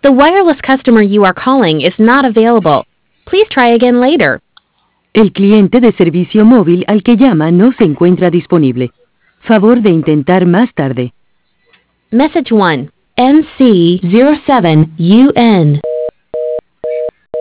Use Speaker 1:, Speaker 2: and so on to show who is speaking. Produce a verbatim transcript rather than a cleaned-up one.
Speaker 1: The wireless customer you are calling is not available. Please try again later.
Speaker 2: El cliente de servicio móvil al que llama no se encuentra disponible. Favor de intentar más tarde.
Speaker 1: Message one. M C zero seven U N